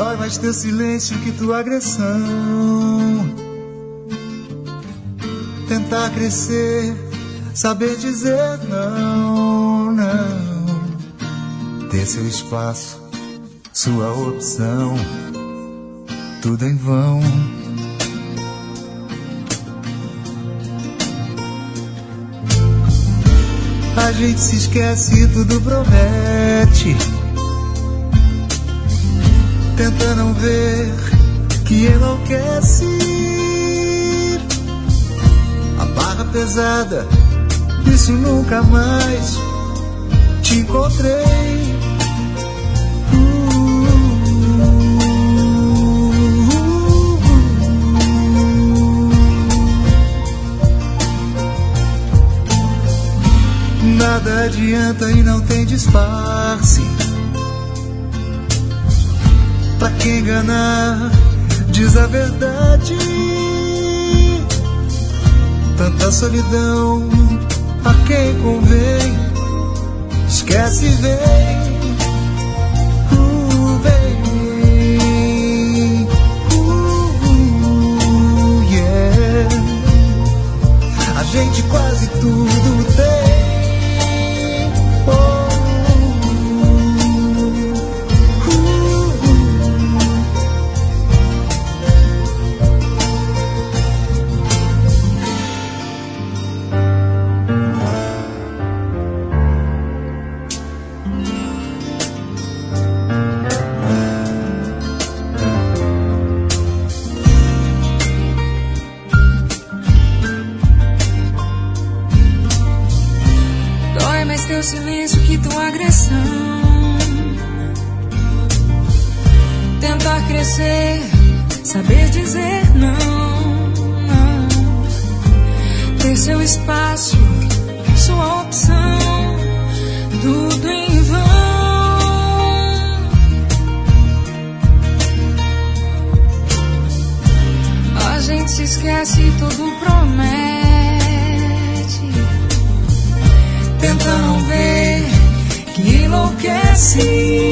Dói mais teu silêncio que tua agressão. Tentar crescer, saber dizer não, não. Ter seu espaço, sua opção, tudo em vão. A gente se esquece e tudo promete. Tenta não ver que enlouquece. A barra pesada, isso nunca mais te encontrei. Nada adianta e não tem disfarce. Pra quem enganar, diz a verdade. Tanta solidão, a quem convém, esquece e vem. Yeah. A gente quase tudo tem. Teu silêncio que tua agressão. Tentar crescer, saber dizer não, não. Ter seu espaço, sua opção, tudo em vão. A gente se esquece e tudo promete. Tenta não ver que enlouquece.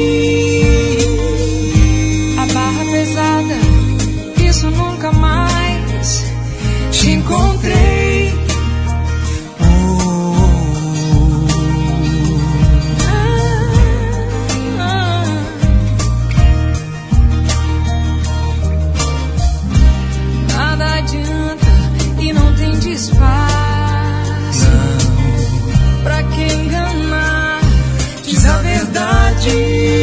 A barra pesada, isso nunca mais te encontrei. Nada adianta e não tem disfarce. Pra quem enganar, diz a verdade.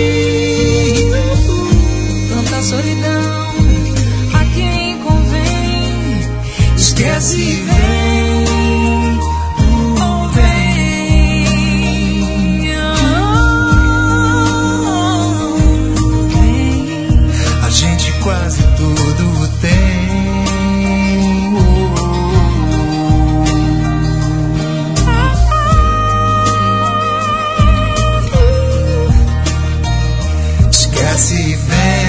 Tanta solidão, a quem convém, esquece e vem. Oh, vem. Vem. A gente quase tudo tem. Se vem,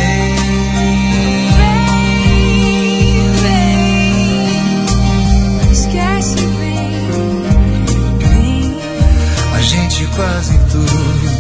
vem, esquece, vem, vem. A gente quase tudo